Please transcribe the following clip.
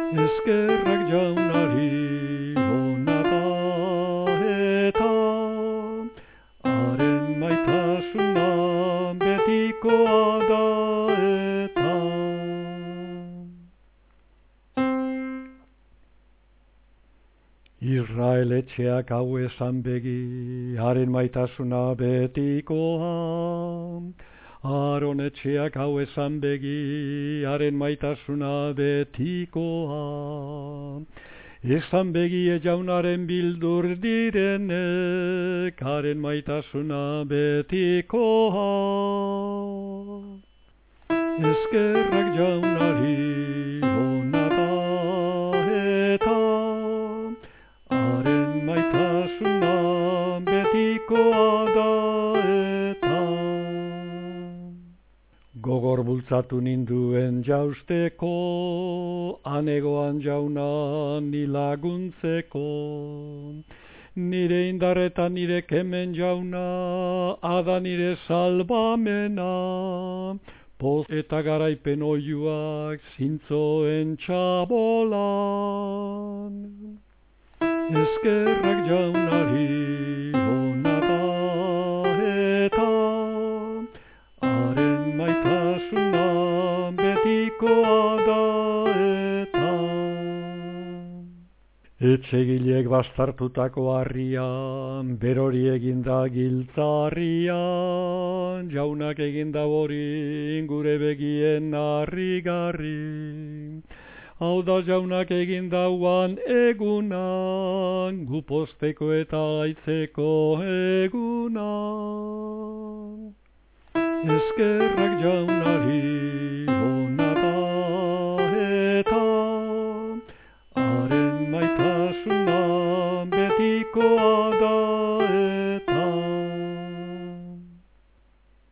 Eskerrak jaunari ona da eta haren maitasuna betikoa da eta. Israel etxeak hau esan begi, haren maitasuna betikoa. Aron etxeak hau esan begi, haren maitasuna betikoa. Esan begi jaunaren bildur direnek, haren maitasuna betikoa. Eskerrak jaunari ona da eta haren maitasuna betikoa da eta. Gogor bultzatu ninduen jausteko, anegoan jauna ni laguntzeko. Nire indarretan nire kemen jauna, ada nire salbamena. Poz eta garaipen oiuak zintzoen txabolan. Eskerrak jaunari ona da eta haren maitasuna betikoa da eta. Etxegileek bastartutako harrian, berori eginda giltzarrian, jaunak eginda hori gure begien harrigarri. Hau da jaunak egindauan egunan, guposteko eta aitzeko egunan. Eskerrak jaunari ona da eta haren maitasuna betikoa